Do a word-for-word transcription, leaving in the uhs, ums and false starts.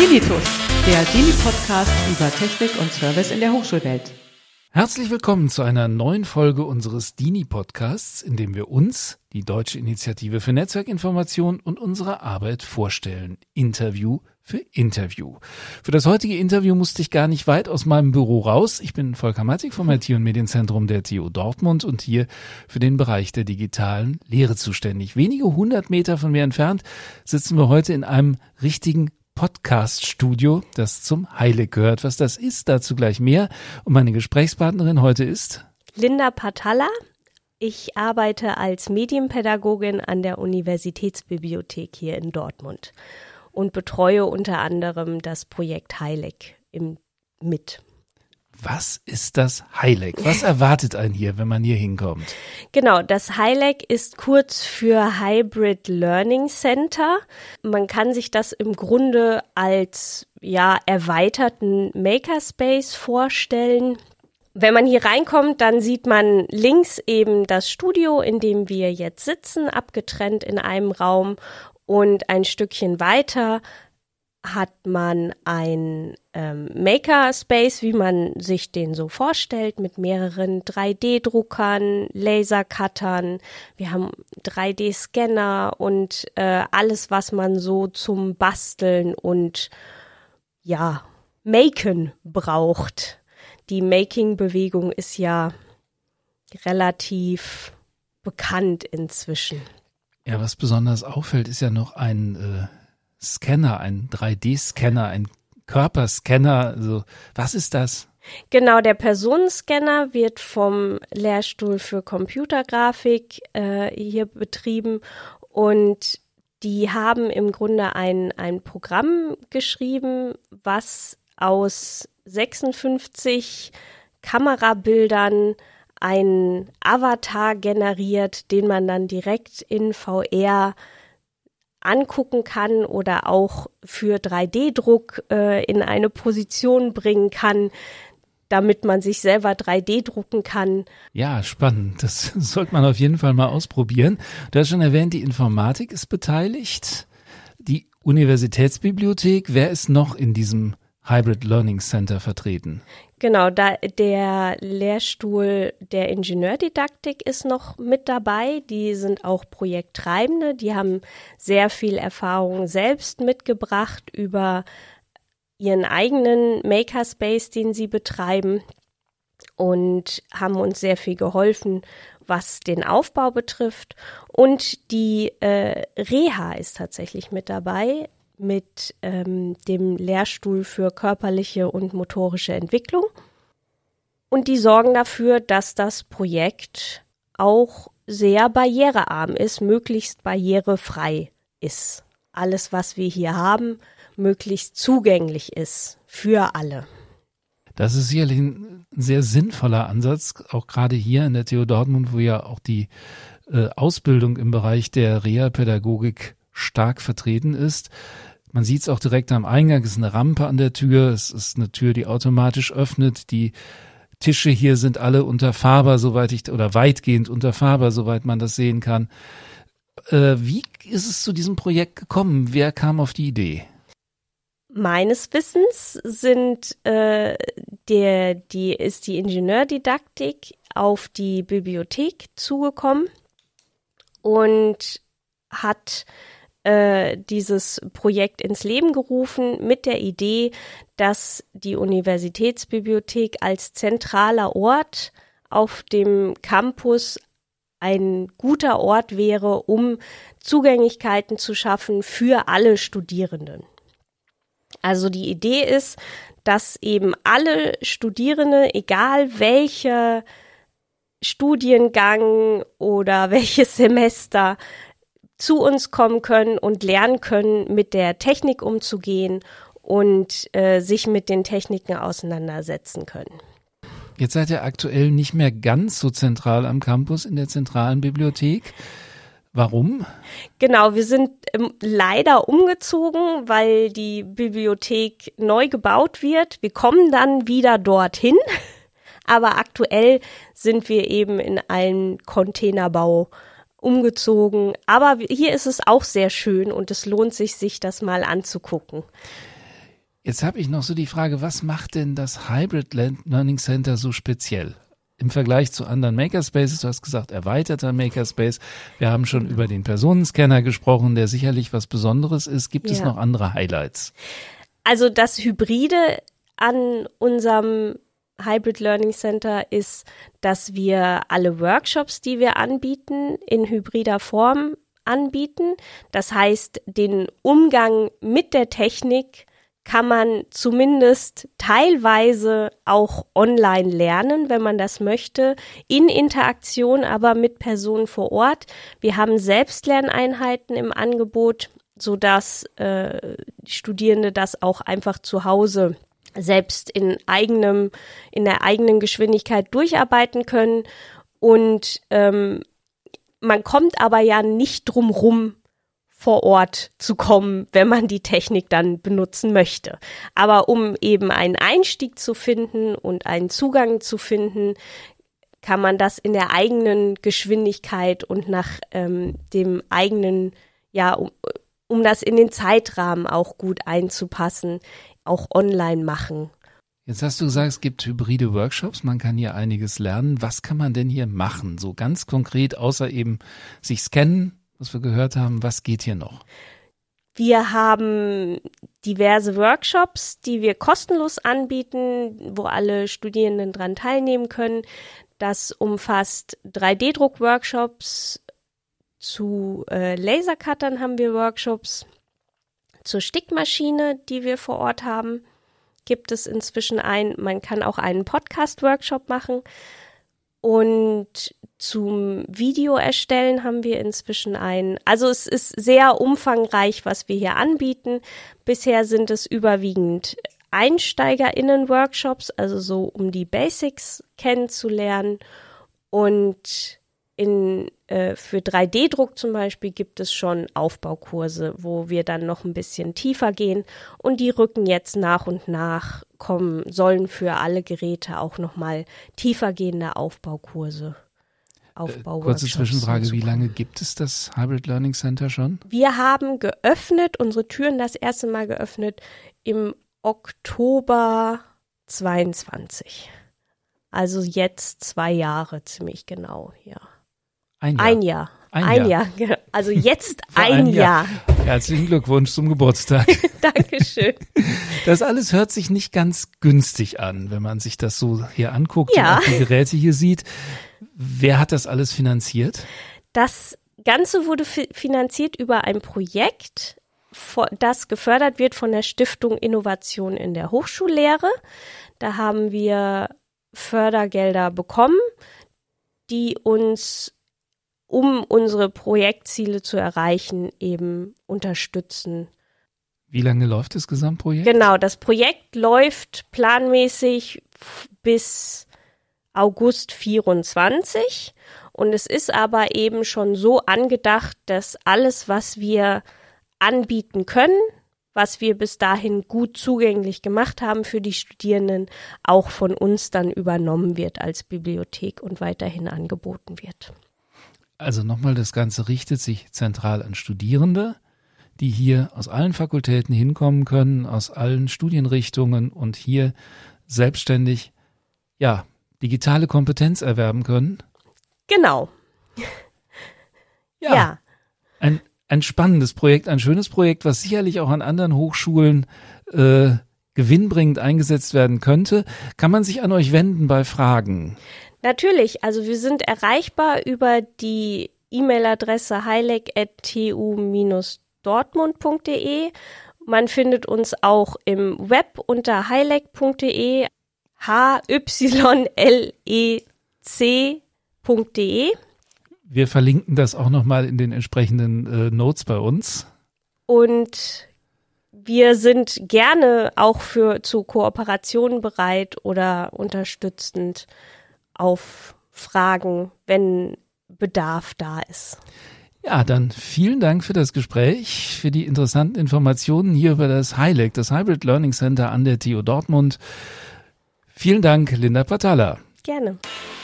Dinitus, der Dini-Podcast über Technik und Service in der Hochschulwelt. Herzlich willkommen zu einer neuen Folge unseres Dini-Podcasts, in dem wir uns, die Deutsche Initiative für Netzwerkinformation und unsere Arbeit vorstellen. Interview für Interview. Für das heutige Interview musste ich gar nicht weit aus meinem Büro raus. Ich bin Volker Mattig vom I T- und Medienzentrum der T U Dortmund und hier für den Bereich der digitalen Lehre zuständig. Wenige hundert Meter von mir entfernt sitzen wir heute in einem richtigen Podcast-Studio, das zum Heilig gehört. Was das ist, dazu gleich mehr. Und meine Gesprächspartnerin heute ist Linda Patalla. Ich arbeite als Medienpädagogin an der Universitätsbibliothek hier in Dortmund und betreue unter anderem das Projekt Heilig im, mit. Was ist das Heilig? Was erwartet einen hier, wenn man hier hinkommt? Genau, das Heilig ist kurz für Hybrid Learning Center. Man kann sich das im Grunde als ja erweiterten Makerspace vorstellen. Wenn man hier reinkommt, dann sieht man links eben das Studio, in dem wir jetzt sitzen, abgetrennt in einem Raum, und ein Stückchen weiter hat man ein ähm, Makerspace, wie man sich den so vorstellt, mit mehreren drei D Druckern, Lasercuttern. Wir haben drei D Scanner und äh, alles, was man so zum Basteln und ja, Maken braucht. Die Making-Bewegung ist ja relativ bekannt inzwischen. Ja, was besonders auffällt, ist ja noch ein äh Scanner, ein drei D Scanner, ein Körperscanner. Also, was ist das? Genau, der Personenscanner wird vom Lehrstuhl für Computergrafik äh, hier betrieben und die haben im Grunde ein, ein Programm geschrieben, was aus sechsundfünfzig Kamerabildern einen Avatar generiert, den man dann direkt in V R angucken kann oder auch für drei D Druck äh, in eine Position bringen kann, damit man sich selber drei D drucken kann. Ja, spannend. Das sollte man auf jeden Fall mal ausprobieren. Du hast schon erwähnt, die Informatik ist beteiligt, die Universitätsbibliothek. Wer ist noch in diesem Hybrid Learning Center vertreten? Genau, da der Lehrstuhl der Ingenieurdidaktik ist noch mit dabei. Die sind auch Projekttreibende. Die haben sehr viel Erfahrung selbst mitgebracht über ihren eigenen Makerspace, den sie betreiben, und haben uns sehr viel geholfen, was den Aufbau betrifft. Und die äh, Reha ist tatsächlich mit dabei, mit ähm, dem Lehrstuhl für körperliche und motorische Entwicklung. Und die sorgen dafür, dass das Projekt auch sehr barrierearm ist, möglichst barrierefrei ist. Alles, was wir hier haben, möglichst zugänglich ist für alle. Das ist sicherlich ein sehr sinnvoller Ansatz, auch gerade hier in der T U Dortmund, wo ja auch die äh, Ausbildung im Bereich der Reha-Pädagogik stark vertreten ist. Man sieht es auch direkt am Eingang, es ist eine Rampe an der Tür, es ist eine Tür, die automatisch öffnet. Die Tische hier sind alle unter Faber, soweit ich, oder weitgehend unter Faber, soweit man das sehen kann. Äh, wie ist es zu diesem Projekt gekommen? Wer kam auf die Idee? Meines Wissens sind äh, der, die, ist die Ingenieurdidaktik auf die Bibliothek zugekommen und hat dieses Projekt ins Leben gerufen mit der Idee, dass die Universitätsbibliothek als zentraler Ort auf dem Campus ein guter Ort wäre, um Zugänglichkeiten zu schaffen für alle Studierenden. Also die Idee ist, dass eben alle Studierende, egal welcher Studiengang oder welches Semester, zu uns kommen können und lernen können, mit der Technik umzugehen und äh, sich mit den Techniken auseinandersetzen können. Jetzt seid ihr aktuell nicht mehr ganz so zentral am Campus in der zentralen Bibliothek. Warum? Genau, wir sind ähm, leider umgezogen, weil die Bibliothek neu gebaut wird. Wir kommen dann wieder dorthin, aber aktuell sind wir eben in einem Containerbau umgezogen. Aber hier ist es auch sehr schön und es lohnt sich, sich das mal anzugucken. Jetzt habe ich noch so die Frage, was macht denn das Hybrid Learning Center so speziell? Im Vergleich zu anderen Makerspaces, du hast gesagt, erweiterter Makerspace. Wir haben schon über den Personenscanner gesprochen, der sicherlich was Besonderes ist. Gibt ja. es noch andere Highlights? Also das Hybride an unserem Hybrid Learning Center ist, dass wir alle Workshops, die wir anbieten, in hybrider Form anbieten. Das heißt, den Umgang mit der Technik kann man zumindest teilweise auch online lernen, wenn man das möchte, in Interaktion aber mit Personen vor Ort. Wir haben Selbstlerneinheiten im Angebot, sodass äh, Studierende das auch einfach zu Hause selbst in eigenem, in der eigenen Geschwindigkeit durcharbeiten können. Und ähm, man kommt aber ja nicht drum rum, vor Ort zu kommen, wenn man die Technik dann benutzen möchte. Aber um eben einen Einstieg zu finden und einen Zugang zu finden, kann man das in der eigenen Geschwindigkeit und nach ähm, dem eigenen, ja, um, um das in den Zeitrahmen auch gut einzupassen, auch online machen. Jetzt hast du gesagt, es gibt hybride Workshops, man kann hier einiges lernen. Was kann man denn hier machen? So ganz konkret, außer eben sich scannen, was wir gehört haben, was geht hier noch? Wir haben diverse Workshops, die wir kostenlos anbieten, wo alle Studierenden dran teilnehmen können. Das umfasst drei D Druck Workshops, zu äh, Lasercuttern haben wir Workshops, zur Stickmaschine, die wir vor Ort haben, gibt es inzwischen einen, man kann auch einen Podcast-Workshop machen. Und zum Video erstellen haben wir inzwischen einen. Also es ist sehr umfangreich, was wir hier anbieten. Bisher sind es überwiegend EinsteigerInnen-Workshops, also so um die Basics kennenzulernen. Und in, äh, für drei D Druck zum Beispiel gibt es schon Aufbaukurse, wo wir dann noch ein bisschen tiefer gehen. Und die rücken jetzt nach und nach kommen, sollen für alle Geräte auch nochmal tiefergehende Aufbaukurse, Aufbauworkshops. Kurze Zwischenfrage, wie lange gibt es das Hybrid Learning Center schon? Wir haben geöffnet, unsere Türen das erste Mal geöffnet im Oktober zweiundzwanzig. Also jetzt zwei Jahre ziemlich genau, ja. Ein Jahr. Ein Jahr. Ein, ein Jahr. Jahr. Also jetzt ein, ein Jahr. Jahr. Herzlichen Glückwunsch zum Geburtstag. Dankeschön. Das alles hört sich nicht ganz günstig an, wenn man sich das so hier anguckt ja. und auch die Geräte hier sieht. Wer hat das alles finanziert? Das Ganze wurde fi- finanziert über ein Projekt, das gefördert wird von der Stiftung Innovation in der Hochschullehre. Da haben wir Fördergelder bekommen, die uns, um unsere Projektziele zu erreichen, eben unterstützen. Wie lange läuft das Gesamtprojekt? Genau, das Projekt läuft planmäßig bis August vierundzwanzig und es ist aber eben schon so angedacht, dass alles, was wir anbieten können, was wir bis dahin gut zugänglich gemacht haben für die Studierenden, auch von uns dann übernommen wird als Bibliothek und weiterhin angeboten wird. Also nochmal, das Ganze richtet sich zentral an Studierende, die hier aus allen Fakultäten hinkommen können, aus allen Studienrichtungen und hier selbstständig, ja, digitale Kompetenz erwerben können. Genau. Ja. ja. Ein, ein spannendes Projekt, ein schönes Projekt, was sicherlich auch an anderen Hochschulen äh, gewinnbringend eingesetzt werden könnte. Kann man sich an euch wenden bei Fragen? Natürlich, also wir sind erreichbar über die E-Mail-Adresse heilek at t u dash dortmund punkt d e. Man findet uns auch im Web unter heilek punkt d e, h y l e c punkt d e. Wir verlinken das auch nochmal in den entsprechenden äh, Notes bei uns. Und wir sind gerne auch für zu Kooperationen bereit oder unterstützend auf Fragen, wenn Bedarf da ist. Ja, dann vielen Dank für das Gespräch, für die interessanten Informationen hier über das Heilek, das Hybrid Learning Center an der T U Dortmund. Vielen Dank, Linda Patala. Gerne.